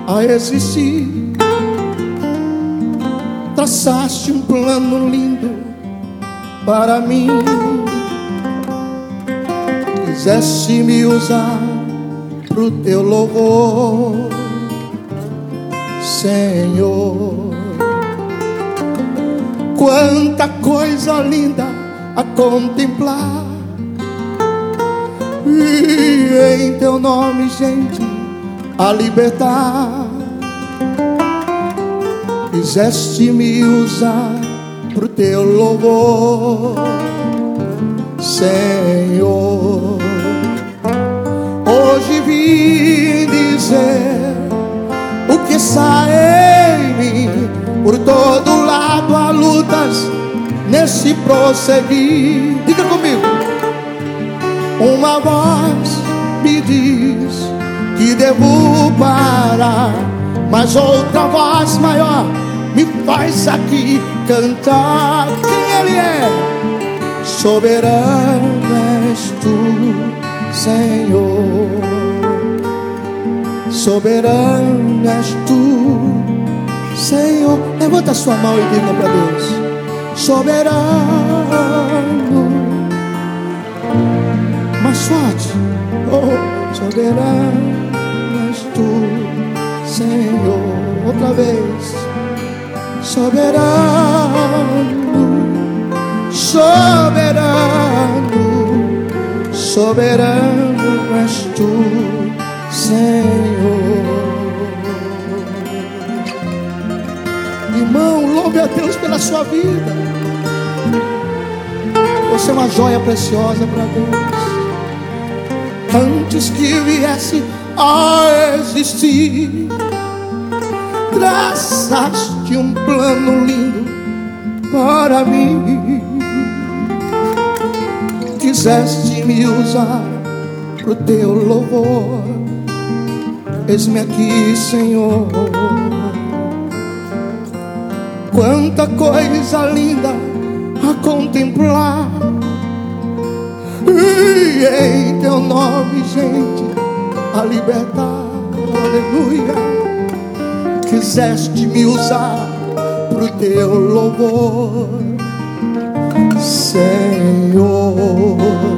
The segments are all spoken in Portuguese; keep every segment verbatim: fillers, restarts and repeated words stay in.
a existir. Traçaste um plano lindo para mim. Quiseste me usar pro teu louvor, Senhor. Quanta coisa linda a contemplar, e em teu nome, gente, a libertar. Quiseste me usar pro teu louvor, Senhor. Hoje vim dizer o que sai em mim. Por todo lado há lutas nesse prosseguir. Diga comigo. Uma voz me diz que devo parar, mas outra voz maior me faz aqui cantar. Quem Ele é? Soberano és tu, Senhor. Soberano és tu, Senhor. Levanta a sua mão e diga para Deus: soberano. Mais forte. Oh, soberano és tu, Senhor. Outra vez. Soberano, soberano, soberano és tu, Senhor. Irmão, louve a Deus pela sua vida. Você é uma joia preciosa para Deus. Antes que viesse a existir, traçaste um plano lindo para mim. Quiseste me usar pro teu louvor. Eis-me aqui, Senhor. Quanta coisa linda a contemplar, e em teu nome, gente, a libertar. Aleluia. Quiseste me usar pro teu louvor, Senhor.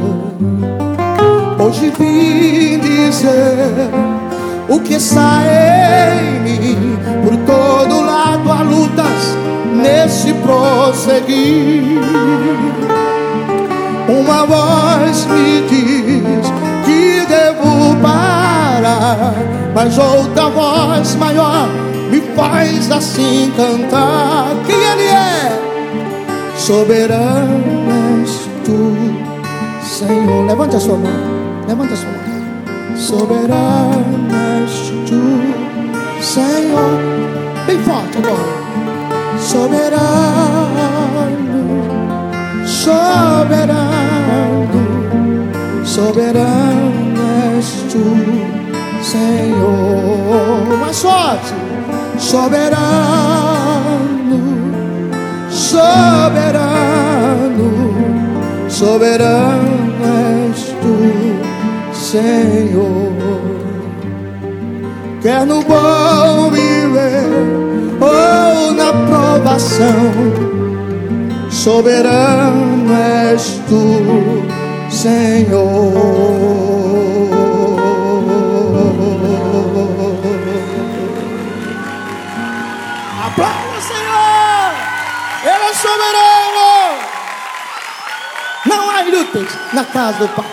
Hoje vim dizer o que sai em mim. Por todo lado há lutas nesse prosseguir. Uma voz me diz que devo parar, mas outra voz maior me faz assim cantar. Quem Ele é? Soberano és tu, Senhor. Levante a sua mão. Levante a sua mão. Soberano és tu, Senhor. Bem forte agora. Soberano, soberano, soberano és tu, Senhor. Mais forte. Soberano, soberano, soberano és tu, Senhor. Quer no bom viver ou na provação, soberano és tu, Senhor. Aplauda, Senhor! Ele é soberano! Não há lutas na casa do Pai.